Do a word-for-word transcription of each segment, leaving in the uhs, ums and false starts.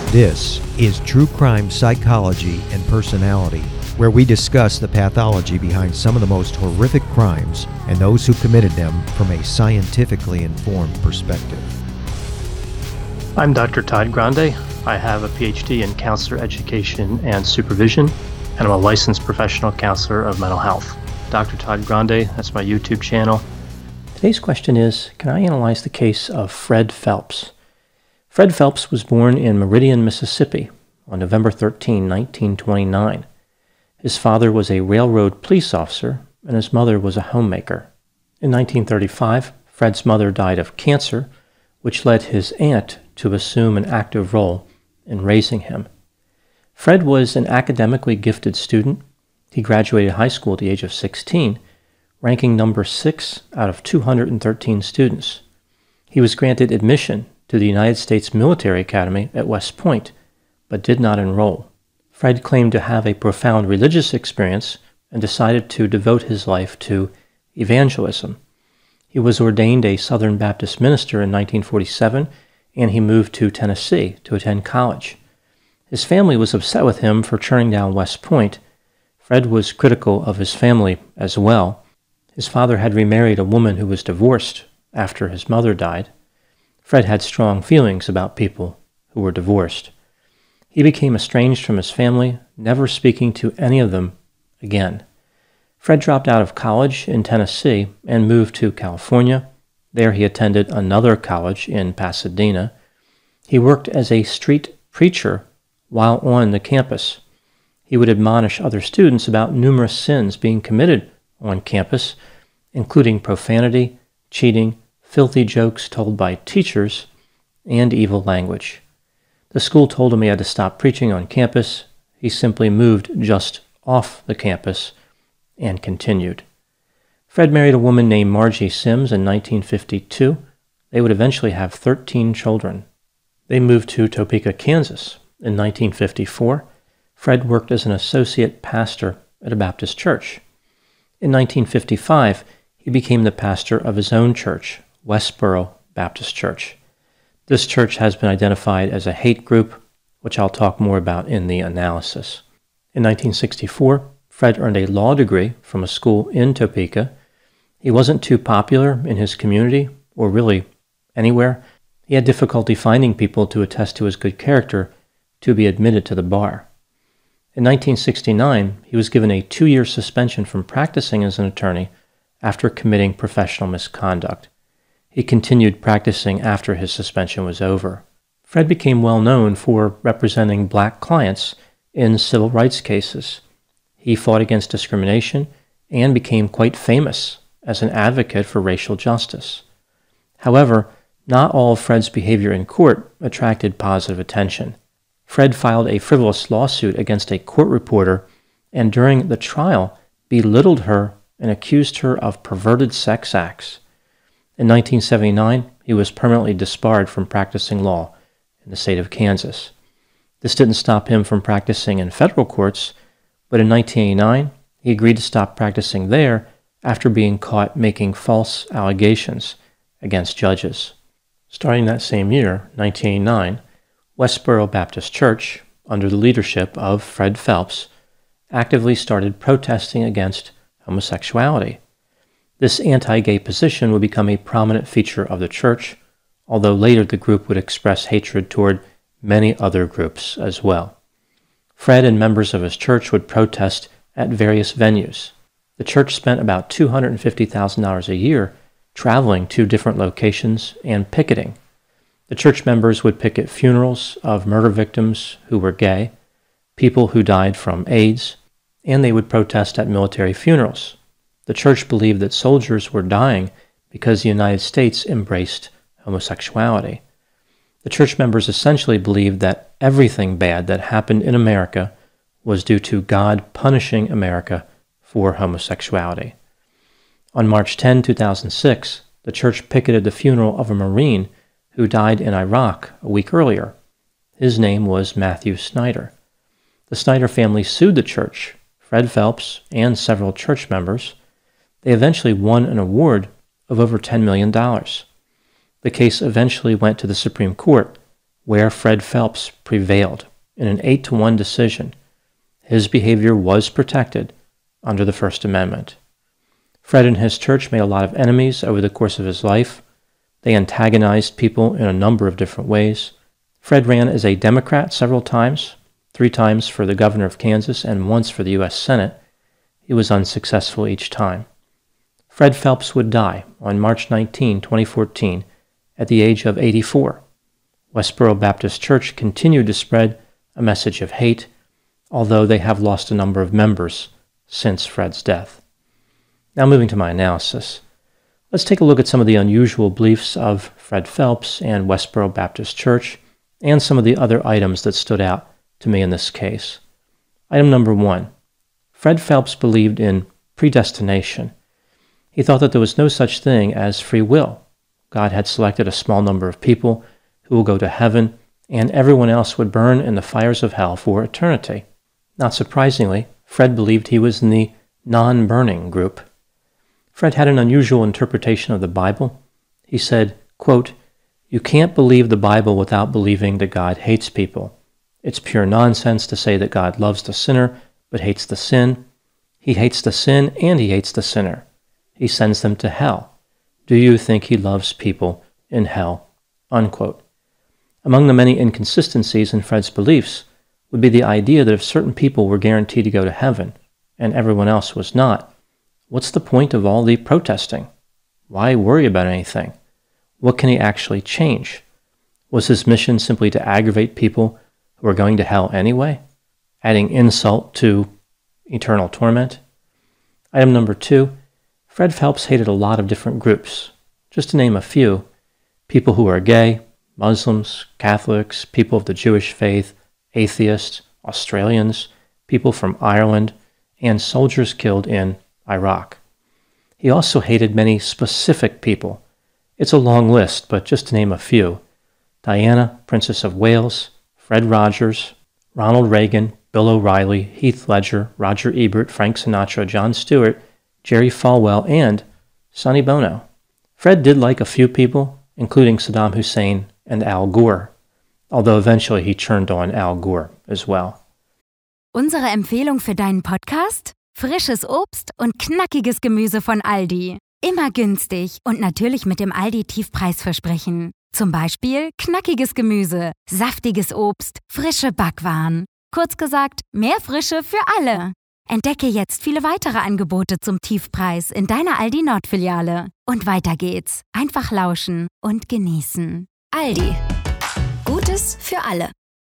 This is True Crime Psychology and Personality, where we discuss the pathology behind some of the most horrific crimes and those who committed them from a scientifically informed perspective. I'm Doctor Todd Grande. I have a P H D in counselor education and supervision, and I'm a licensed professional counselor of mental health. Doctor Todd Grande, that's my YouTube channel. Today's question is, can I analyze the case of Fred Phelps? Fred Phelps was born in Meridian, Mississippi on November thirteenth, nineteen twenty-nine. His father was a railroad police officer, and his mother was a homemaker. In nineteen thirty-five, Fred's mother died of cancer, which led his aunt to assume an active role in raising him. Fred was an academically gifted student. He graduated high school at the age of sixteen, ranking number six out of two hundred thirteen students. He was granted admission to the United States Military Academy at West Point, but did not enroll. Fred claimed to have a profound religious experience and decided to devote his life to evangelism. He was ordained a Southern Baptist minister in nineteen forty-seven, and he moved to Tennessee to attend college. His family was upset with him for turning down West Point. Fred was critical of his family as well. His father had remarried a woman who was divorced after his mother died. Fred had strong feelings about people who were divorced. He became estranged from his family, never speaking to any of them again. Fred dropped out of college in Tennessee and moved to California. There he attended another college in Pasadena. He worked as a street preacher while on the campus. He would admonish other students about numerous sins being committed on campus, including profanity, cheating, filthy jokes told by teachers, and evil language. The school told him he had to stop preaching on campus. He simply moved just off the campus and continued. Fred married a woman named Margie Sims in nineteen fifty-two. They would eventually have thirteen children. They moved to Topeka, Kansas in nineteen fifty-four. Fred worked as an associate pastor at a Baptist church. In nineteen fifty-five, he became the pastor of his own church, Westboro Baptist Church. This church has been identified as a hate group, which I'll talk more about in the analysis. In nineteen sixty-four, Fred earned a law degree from a school in Topeka. He wasn't too popular in his community, or really anywhere. He had difficulty finding people to attest to his good character to be admitted to the bar. In nineteen sixty-nine, he was given a two-year suspension from practicing as an attorney after committing professional misconduct. He continued practicing after his suspension was over. Fred became well known for representing black clients in civil rights cases. He fought against discrimination and became quite famous as an advocate for racial justice. However, not all of Fred's behavior in court attracted positive attention. Fred filed a frivolous lawsuit against a court reporter, and during the trial belittled her and accused her of perverted sex acts. In nineteen seventy-nine, he was permanently disbarred from practicing law in the state of Kansas. This didn't stop him from practicing in federal courts, but in nineteen eighty-nine, he agreed to stop practicing there after being caught making false allegations against judges. Starting that same year, nineteen eighty-nine, Westboro Baptist Church, under the leadership of Fred Phelps, actively started protesting against homosexuality. This anti-gay position would become a prominent feature of the church, although later the group would express hatred toward many other groups as well. Fred and members of his church would protest at various venues. The church spent about two hundred fifty thousand dollars a year traveling to different locations and picketing. The church members would picket funerals of murder victims who were gay, people who died from AIDS, and they would protest at military funerals. The church believed that soldiers were dying because the United States embraced homosexuality. The church members essentially believed that everything bad that happened in America was due to God punishing America for homosexuality. On March tenth, two thousand six, the church picketed the funeral of a Marine who died in Iraq a week earlier. His name was Matthew Snyder. The Snyder family sued the church, Fred Phelps, and several church members. They eventually won an award of over ten million dollars. The case eventually went to the Supreme Court, where Fred Phelps prevailed in an eight to one decision. His behavior was protected under the First Amendment. Fred and his church made a lot of enemies over the course of his life. They antagonized people in a number of different ways. Fred ran as a Democrat several times, three times for the governor of Kansas and once for the U S Senate. He was unsuccessful each time. Fred Phelps would die on March nineteenth, twenty fourteen, at the age of eighty-four. Westboro Baptist Church continued to spread a message of hate, although they have lost a number of members since Fred's death. Now moving to my analysis, let's take a look at some of the unusual beliefs of Fred Phelps and Westboro Baptist Church and some of the other items that stood out to me in this case. Item number one, Fred Phelps believed in predestination. He thought that there was no such thing as free will. God had selected a small number of people who will go to heaven, and everyone else would burn in the fires of hell for eternity. Not surprisingly, Fred believed he was in the non-burning group. Fred had an unusual interpretation of the Bible. He said, quote, "You can't believe the Bible without believing that God hates people. It's pure nonsense to say that God loves the sinner but hates the sin. He hates the sin and he hates the sinner. He sends them to hell. Do you think he loves people in hell?" Unquote. Among the many inconsistencies in Fred's beliefs would be the idea that if certain people were guaranteed to go to heaven and everyone else was not, what's the point of all the protesting? Why worry about anything? What can he actually change? Was his mission simply to aggravate people who are going to hell anyway, adding insult to eternal torment? Item number two, Fred Phelps hated a lot of different groups. Just to name a few, people who are gay, Muslims, Catholics, people of the Jewish faith, atheists, Australians, people from Ireland, and soldiers killed in Iraq. He also hated many specific people. It's a long list, but just to name a few: Diana, Princess of Wales, Fred Rogers, Ronald Reagan, Bill O'Reilly, Heath Ledger, Roger Ebert, Frank Sinatra, Jon Stewart, Jerry Falwell, and Sonny Bono. Fred did like a few people, including Saddam Hussein and Al Gore, although eventually he turned on Al Gore as well. Unsere Empfehlung für deinen Podcast? Frisches Obst und knackiges Gemüse von Aldi. Immer günstig und natürlich mit dem Aldi-Tiefpreisversprechen. Zum Beispiel knackiges Gemüse, saftiges Obst, frische Backwaren. Kurz gesagt, mehr Frische für alle. Entdecke jetzt viele weitere Angebote zum Tiefpreis in deiner Aldi Nord-Filiale. Und weiter geht's. Einfach lauschen und genießen. Aldi. Gutes für alle.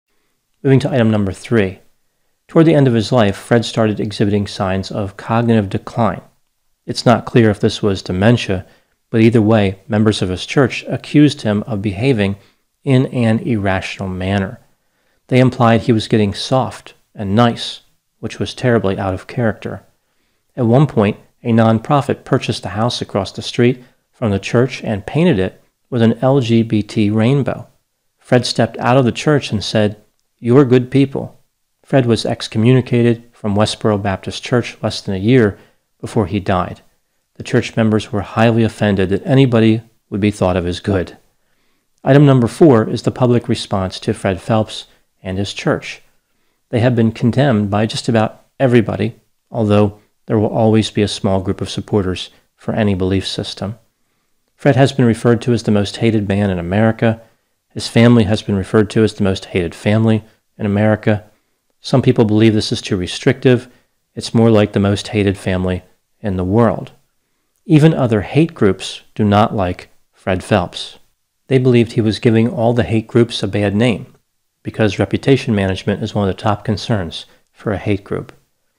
Moving to item number three. Toward the end of his life, Fred started exhibiting signs of cognitive decline. It's not clear if this was dementia, but either way, members of his church accused him of behaving in an irrational manner. They implied he was getting soft and nice, which was terribly out of character. At one point, a nonprofit purchased the house across the street from the church and painted it with an L G B T rainbow. Fred stepped out of the church and said, "You're good people." Fred was excommunicated from Westboro Baptist Church less than a year before he died. The church members were highly offended that anybody would be thought of as good. Item number four is the public response to Fred Phelps and his church. They have been condemned by just about everybody, although there will always be a small group of supporters for any belief system. Fred has been referred to as the most hated man in America. His family has been referred to as the most hated family in America. Some people believe this is too restrictive. It's more like the most hated family in the world. Even other hate groups do not like Fred Phelps. They believed he was giving all the hate groups a bad name, because reputation management is one of the top concerns for a hate group.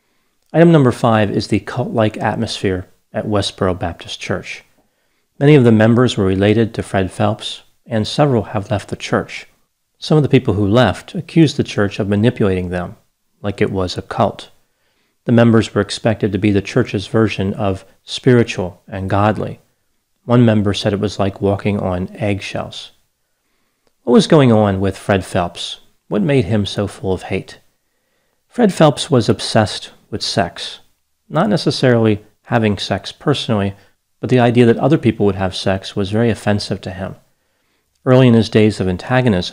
Item number five is the cult-like atmosphere at Westboro Baptist Church. Many of the members were related to Fred Phelps, and several have left the church. Some of the people who left accused the church of manipulating them, like it was a cult. The members were expected to be the church's version of spiritual and godly. One member said it was like walking on eggshells. What was going on with Fred Phelps? What made him so full of hate? Fred Phelps was obsessed with sex. Not necessarily having sex personally, but the idea that other people would have sex was very offensive to him. Early in his days of antagonism,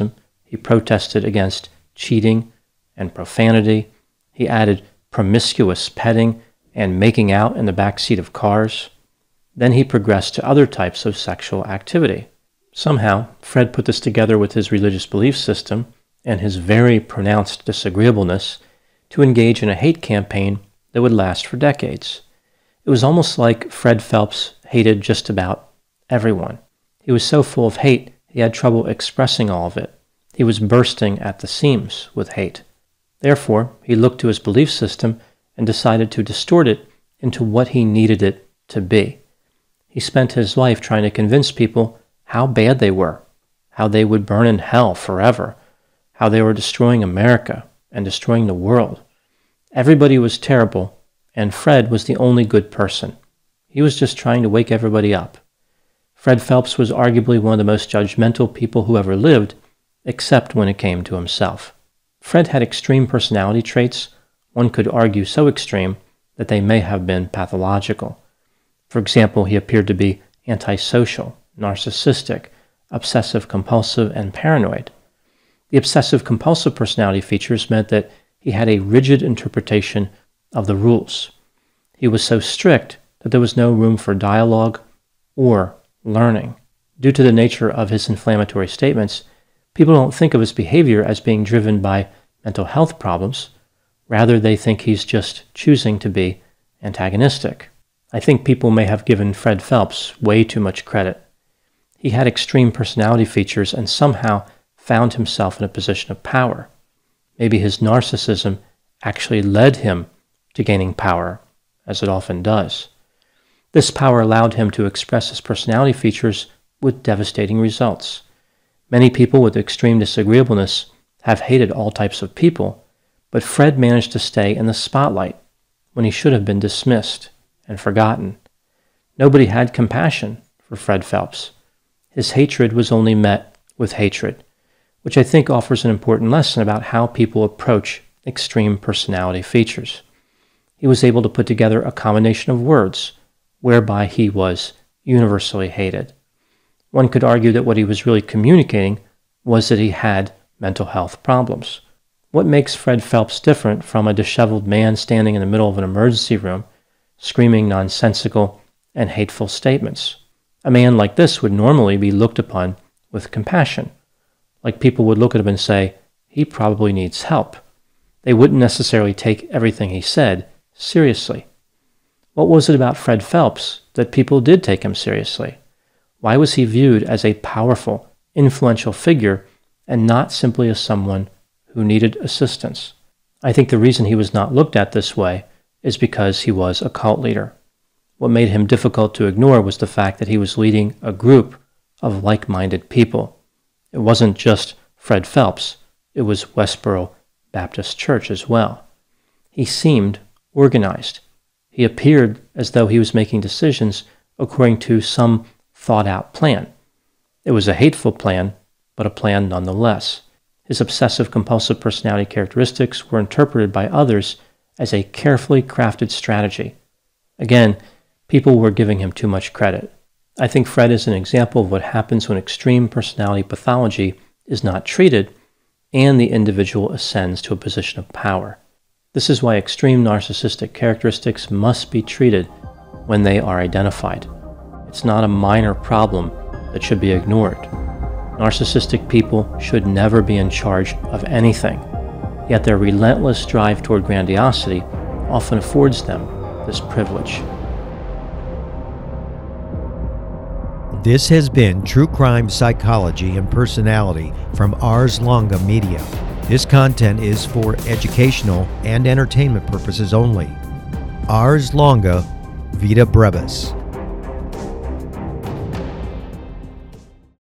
He protested against cheating and profanity. He added promiscuous petting and making out in the back seat of cars. Then he progressed to other types of sexual activity. Somehow, Fred put this together with his religious belief system and his very pronounced disagreeableness to engage in a hate campaign that would last for decades. It was almost like Fred Phelps hated just about everyone. He was so full of hate, he had trouble expressing all of it. He was bursting at the seams with hate. Therefore, he looked to his belief system and decided to distort it into what he needed it to be. He spent his life trying to convince people how bad they were, how they would burn in hell forever, how they were destroying America and destroying the world. Everybody was terrible, and Fred was the only good person. He was just trying to wake everybody up. Fred Phelps was arguably one of the most judgmental people who ever lived, except when it came to himself. Fred had extreme personality traits, one could argue so extreme that they may have been pathological. For example, he appeared to be antisocial, narcissistic, obsessive-compulsive, and paranoid. The obsessive-compulsive personality features meant that he had a rigid interpretation of the rules. He was so strict that there was no room for dialogue or learning. Due to the nature of his inflammatory statements, people don't think of his behavior as being driven by mental health problems. Rather, they think he's just choosing to be antagonistic. I think people may have given Fred Phelps way too much credit. He had extreme personality features and somehow found himself in a position of power. Maybe his narcissism actually led him to gaining power, as it often does. This power allowed him to express his personality features with devastating results. Many people with extreme disagreeableness have hated all types of people, but Fred managed to stay in the spotlight when he should have been dismissed and forgotten. Nobody had compassion for Fred Phelps. His hatred was only met with hatred, which I think offers an important lesson about how people approach extreme personality features. He was able to put together a combination of words whereby he was universally hated. One could argue that what he was really communicating was that he had mental health problems. What makes Fred Phelps different from a disheveled man standing in the middle of an emergency room, screaming nonsensical and hateful statements? A man like this would normally be looked upon with compassion, like people would look at him and say, he probably needs help. They wouldn't necessarily take everything he said seriously. What was it about Fred Phelps that people did take him seriously? Why was he viewed as a powerful, influential figure and not simply as someone who needed assistance? I think the reason he was not looked at this way is because he was a cult leader. What made him difficult to ignore was the fact that he was leading a group of like-minded people. It wasn't just Fred Phelps, it was Westboro Baptist Church as well. He seemed organized. He appeared as though he was making decisions according to some thought-out plan. It was a hateful plan, but a plan nonetheless. His obsessive-compulsive personality characteristics were interpreted by others as a carefully crafted strategy. Again, people were giving him too much credit. I think Fred is an example of what happens when extreme personality pathology is not treated and the individual ascends to a position of power. This is why extreme narcissistic characteristics must be treated when they are identified. It's not a minor problem that should be ignored. Narcissistic people should never be in charge of anything, yet their relentless drive toward grandiosity often affords them this privilege. This has been True Crime Psychology and Personality from Ars Longa Media. This content is for educational and entertainment purposes only. Ars Longa, Vita Brevis.